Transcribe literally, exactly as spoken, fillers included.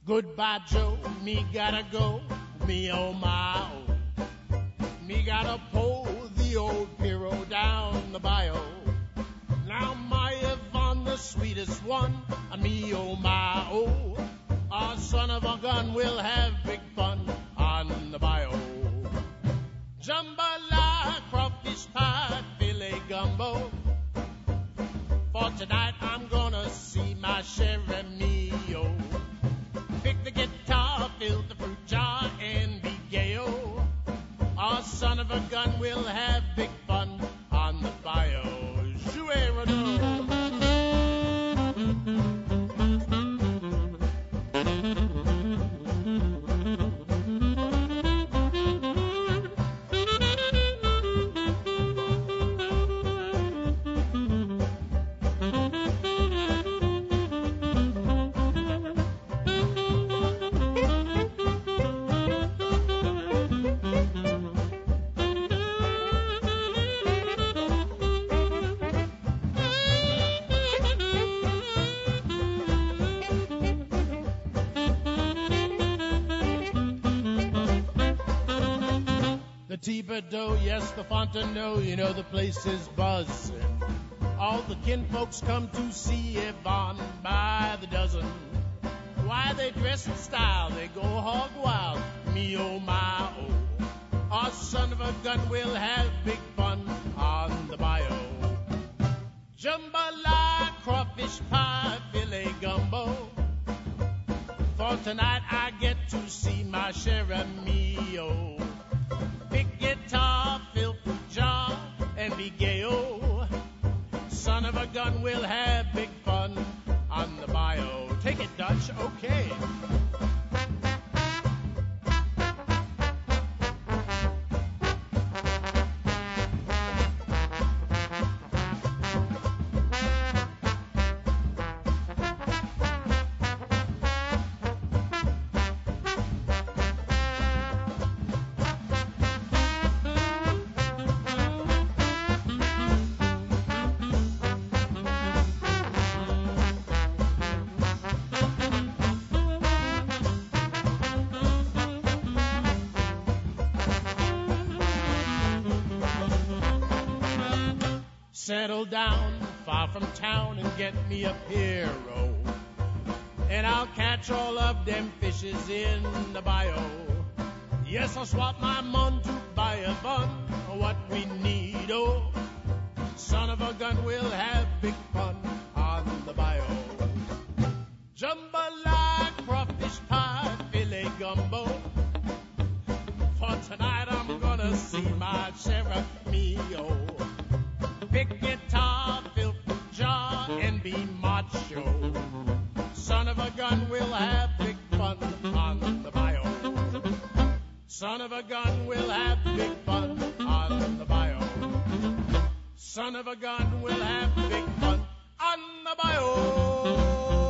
Goodbye, Joe, me gotta go, me oh my oh. Me gotta pull the old Piro down the bayou. Now my Yvonne, the sweetest one, me oh my oh. Our son of a gun will have big fun on the bayou. Jambalaya, crawfish pie, filet gumbo. For tonight I'm gonna see my Cheramio. Pick the guitar, fill the fruit jar, and be gay-o. Our son of a gun will have big fun on the bayou. Jouez, Renaud. Thibodeau, yes, the Fontenot, you know the place is buzzing. All the kinfolks come to see Yvonne by the dozen. Why, they dress in style, they go hog wild, me oh my oh. Our son of a gun will have big fun on the bayou. Jambalaya, crawfish pie, filet gumbo. For tonight I get to see my Cheramio. Big guitar, fill fruit jar, and be gay-o. Son of a gun will have big fun on the bayou. Take it, Dutch, okay. Settle down far from town and get me a Piro, and I'll catch all of them fishes in the bayou. Yes, I'll swap my mon to buy a bun, what we need, oh. Son of a gun will have big fun on the bayou. Jambalaya, crawfish pie, filet gumbo. For tonight I'm gonna see my Cheramio. Big guitar, fill fruit jar, and be macho. Son of a gun will have big fun on the bayou. Son of a gun will have big fun on the bayou. Son of a gun will have big fun on the bayou.